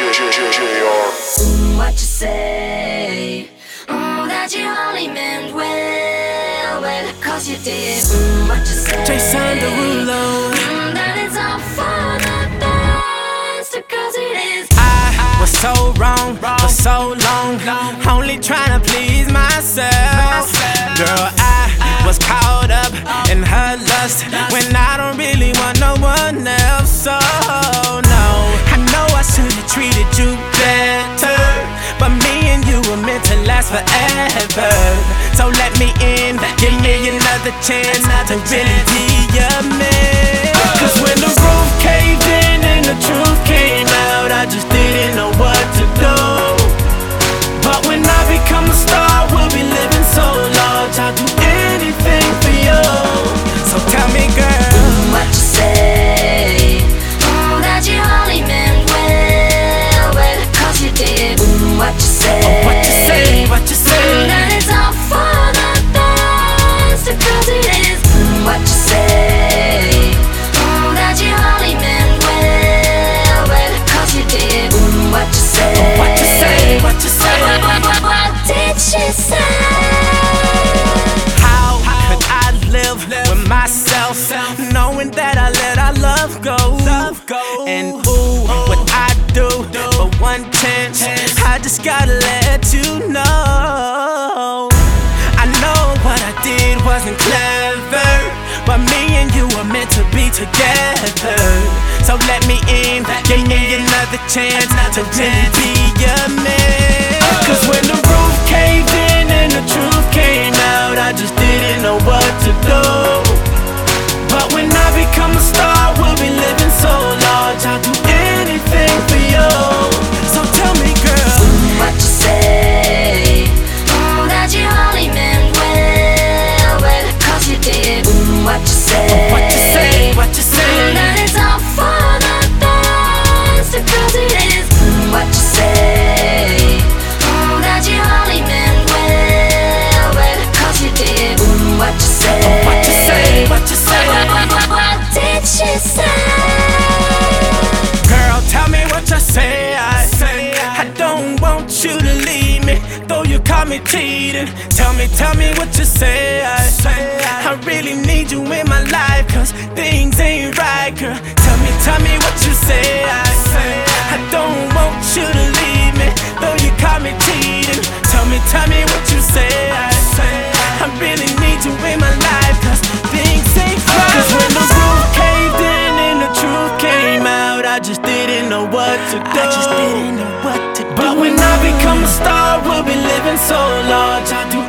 What you say? That you only meant well, cause you did. What you say? Jason Derulo. That it's all for the best, cause it is. I was so wrong for so long, only trying to please myself. Girl, I was caught up in her lust when I don't really want no one else. So no, I know I should've treated you better, but me and you were meant to last forever. So let me in, give me another chance to really be your man. Cause when the roof caved in and the truth came out, I just didn't know what to do. But when I become a star, we'll be living so large, I'll do anything for you. So tell me, girl, what you say? That you only meant well, cause you did. What you say? what you say, what you say? That it's all for the best, cause it is. What you say? That you only meant well, cause you did. What you say? What you say, what you say? What did she say? How could I live with myself, knowing that I let our love go? And ooh, what I do for one chance, I just gotta let you know. I know what I did wasn't clever, but me and you were meant to be together. So let me in, give me another chance to really be your man. Cause when the roof caved in and the truth came out, I just didn't know what to do. But when I become a star, we'll be living so large, I'll do anything for you. So tell me, girl, what you say? That you only meant well, cause you did. What you say? what you say, what you say? That it's all for the best, cause it is. What you say? That you only meant well, cause you did. What you say? What you say, what you say? What did she say? Girl, tell me what you say. I don't want you to leave me, though you caught me cheating. Tell me what you say. I really need you in my life, cause things ain't right, girl. Tell me what you say. I don't want you to leave me, though you caught me cheating. Tell me what you say. I really need you in my life, cause things ain't right. Cause when the roof caved in and the truth came out, I just didn't know what to do. But when I become a star, we'll be living so large, I'll do